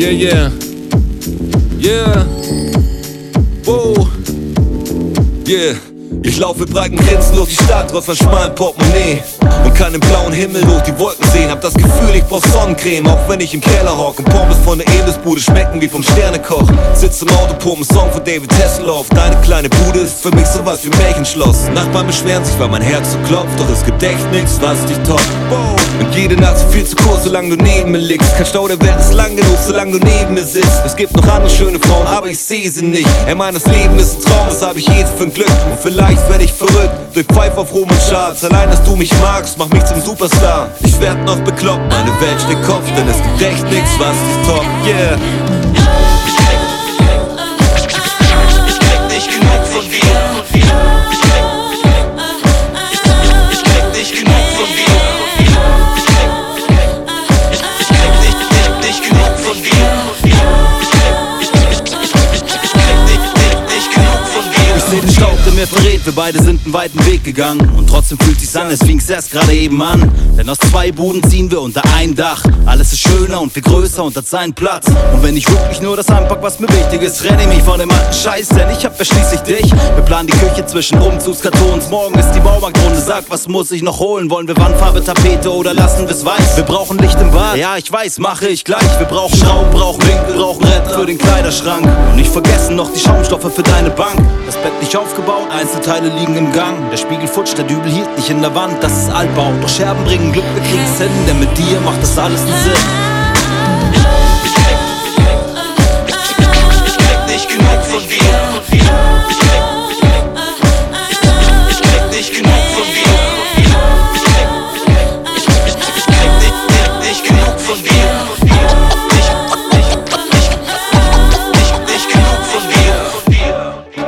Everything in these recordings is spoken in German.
Yeah, yeah. Yeah. Whoa. Yeah. Ich laufe breiten Grenzen durch die Stadt, trotz einem schmalen Portemonnaie und kann im blauen Himmel durch die Wolken sehen. Hab das Gefühl, ich brauch Sonnencreme, auch wenn ich im Keller hock und Pommes von der Imbissbude schmecken wie vom Sternekoch. Sitz im Auto, pump einen Song von David Hasselhoff. Deine kleine Bude ist für mich sowas wie Märchenschloss. Nachbarn beschweren sich, weil mein Herz so klopft, doch es gibt echt nichts, was dich toppt. Und jede Nacht ist viel zu kurz, solange du neben mir liegst. Kein Stau der Welt ist lang genug, solange du neben mir sitzt. Es gibt noch andere schöne Frauen, aber ich seh sie nicht. Ey, Mann, das Leben ist ein Traum, das hab ich jetzt für ein Glück. Und vielleicht werd ich verrückt durch Pfeif auf Ruhm und Charts. Allein, dass du mich magst, macht mich zum Superstar. Ich werd noch bekloppt, meine Welt steht Kopf, denn es gibt echt nichts, was dich toppt. Yeah. Ich krieg nicht genug von dir. Ich krieg nicht genug von dir. Ich krieg nicht genug von dir. Ich seh den Staub, der mir verrät, wir beide sind einen weiten Weg gegangen. Und trotzdem fühlt sich's an, als fing's erst gerade eben an. Denn aus 2 Buden ziehen wir unter ein Dach. Alles ist schöner und viel größer und hat seinen Platz. Und wenn ich wirklich nur das anpack, was mir wichtig ist, renne ich mich von dem alten Scheiß, denn ich hab ja schließlich dich. Wir planen die Küche zwischen Umzugskartons. Morgen ist die Baumarktrunde, sag, was muss ich noch holen? Wollen wir Wandfarbe, Tapete oder lassen wir's weiß? Wir brauchen Licht im Bad, ja ich weiß, mache ich gleich. Wir brauchen Schrauben, brauchen Winkel, brauchen Retter für den Kleiderschrank. Und nicht vergessen noch die Schaumstoffe für deine Bank. Das Bett nicht aufgebaut, Einzelteile liegen im Gang. Der Spiegel futscht, der Dübel hielt nicht in der Wand. Das ist Altbau, doch Scherben bringen Glück, wir kriegen's hin. Denn mit dir macht das alles einen Sinn. Ich krieg nicht genug von dir. Ich krieg nicht genug von dir. Ich krieg nicht genug von dir. Nicht genug von dir.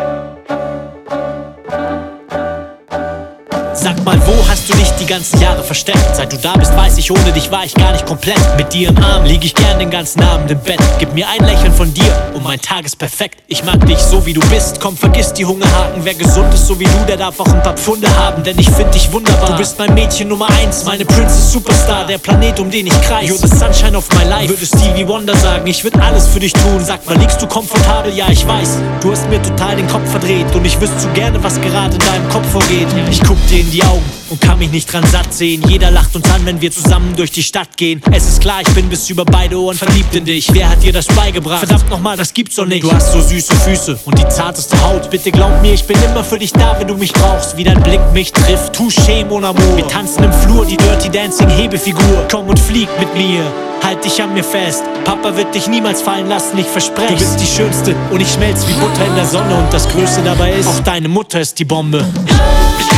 Sag mal, wo hast du dich die ganzen Jahre versteckt? Seit du da bist, weiß ich, ohne dich war ich gar nicht komplett. Mit dir im Arm lieg ich gern den ganzen Abend im Bett. Gib mir ein Lächeln von dir und mein Tag ist perfekt. Ich mag dich so wie du bist, komm vergiss die Hungerhaken. Wer gesund ist so wie du, der darf auch ein paar Pfunde haben. Denn ich find dich wunderbar, du bist mein Mädchen Nummer 1. Meine Princess Superstar, der Planet, um den ich kreis. You're the sunshine of my life, würde Stevie Wonder sagen. Ich würd alles für dich tun, sag mal, liegst du komfortabel? Ja, ich weiß, du hast mir total den Kopf verdreht. Und ich wüsste so gerne, was gerade in deinem Kopf vorgeht. Ich guck dir in die Augen und kann mich nicht dran satt sehen. Jeder lacht uns an, wenn wir zusammen durch die Stadt gehen. Es ist klar, ich bin bis über beide Ohren verliebt in dich. Wer hat dir das beigebracht? Verdammt nochmal, das gibt's doch nicht. Du hast so süße Füße und die zarteste Haut. Bitte glaub mir, ich bin immer für dich da, wenn du mich brauchst. Wie dein Blick mich trifft, touché mon amour. Wir tanzen im Flur, die Dirty Dancing Hebefigur. Komm und flieg mit mir, halt dich an mir fest. Papa wird dich niemals fallen lassen, ich verspreche. Du bist die Schönste und ich schmelz wie Butter in der Sonne. Und das Größte dabei ist, auch deine Mutter ist die Bombe.